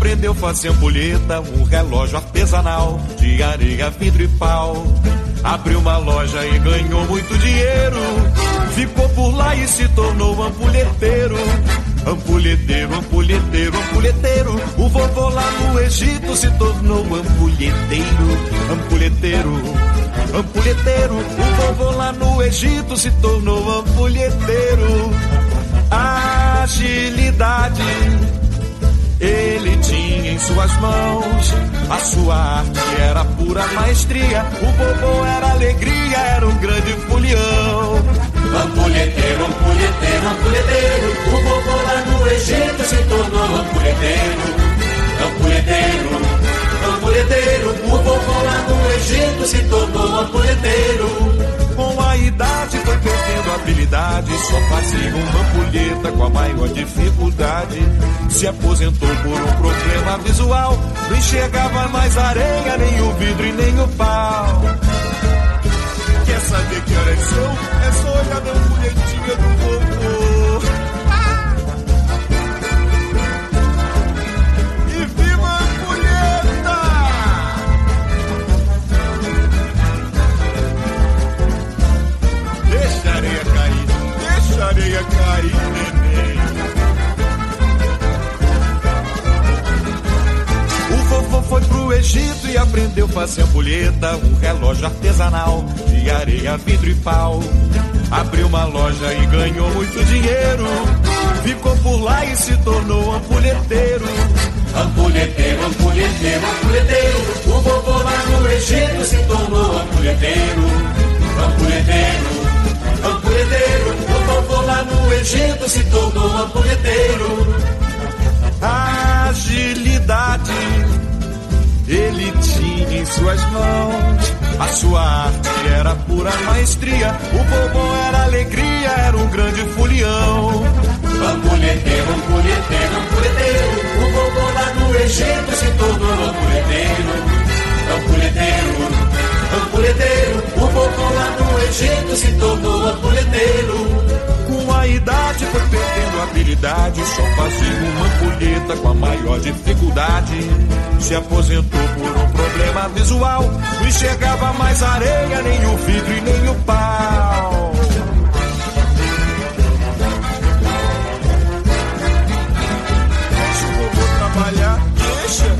aprendeu a fazer ampulheta, um relógio artesanal de areia, vidro e pau. Abriu uma loja e ganhou muito dinheiro, ficou por lá e se tornou ampulheteiro. Ampulheteiro, ampulheteiro, ampulheteiro. O vovô lá no Egito se tornou ampulheteiro. Ampulheteiro, ampulheteiro. O vovô lá no Egito se tornou ampulheteiro. Agilidade ele tinha em suas mãos, a sua arte era pura maestria. O vovô era alegria, era um grande folião. Ampulheteiro, ampulheteiro, ampulheteiro. O vovô lá no Egito se tornou ampulheteiro. Ampulheteiro, ampulheteiro. O vovô lá no Egito se tornou ampulheteiro. Com a idade foi perdendo a habilidade, só fazia uma ampulheta com a maior dificuldade. Se aposentou por um problema visual, não enxergava mais areia, nem o vidro e nem o pau. Quer saber que horas são? É só olhar na ampulhetinha do vovô. E viva a ampulheta! Deixa a areia cair, deixa a areia cair, neném. O vovô foi pro Egito e aprendeu a fazer ampulheta, um relógio artesanal de areia, vidro e pau. Abriu uma loja e ganhou muito dinheiro, ficou por lá e se tornou ampulheteiro. Ampulheteiro, ampulheteiro, ampulheteiro. O vovô lá no Egito se tornou ampulheteiro. Ampulheteiro, ampulheteiro. O vovô lá no Egito se tornou ampulheteiro. Agilidade ele tinha em suas mãos, a sua arte era pura maestria. O vovô era alegria, era um grande folião. Ampulheteiro, ampulheteiro, ampulheteiro. O vovô lá no Egito se tornou ampulheteiro. Ampulheteiro, ampulheteiro. O vovô lá no Egito se tornou ampulheteiro. Com a idade foi perdendo a habilidade, só fazia uma ampulheta com a maior dificuldade. Se aposentou por um problema visual, não enxergava mais areia, nem o vidro e nem o pau. Deixa o vovô trabalhar, deixa.